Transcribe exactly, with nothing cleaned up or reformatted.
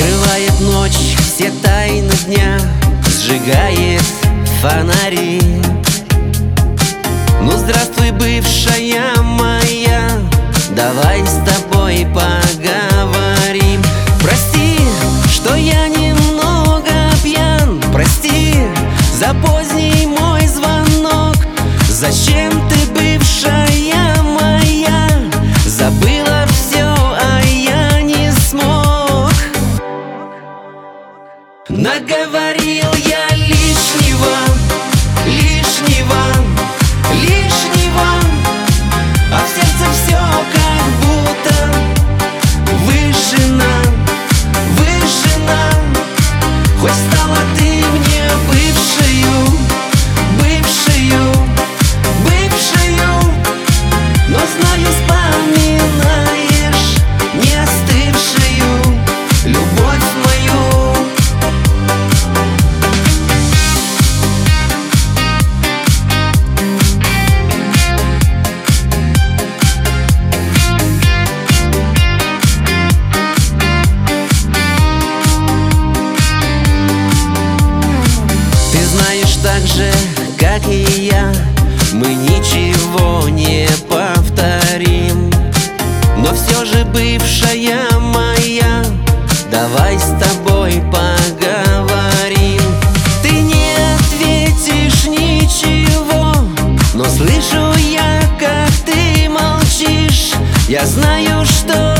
Скрывает ночь все тайны дня, сжигает фонари. Ну здравствуй, бывшая моя, давай с тобой поговорим. Прости, что я немного пьян, прости за поздний мой звонок. Зачем ты, бывшая моя, забыла все, а я не смог? Наговорил я лишнего, лишнего, лишнего, а в сердце все как будто выжжено, выжжено. Хоть стала ты мне бывшую, бывшую, бывшую, но знаю, вспоминаешь не остывшую любовь мою. Ты знаешь так же, как и я, мы ничего не повторим. Но все же, бывшая моя, давай с тобой поговорим. Ты не ответишь ничего, но слышу я, как ты молчишь. Я знаю, что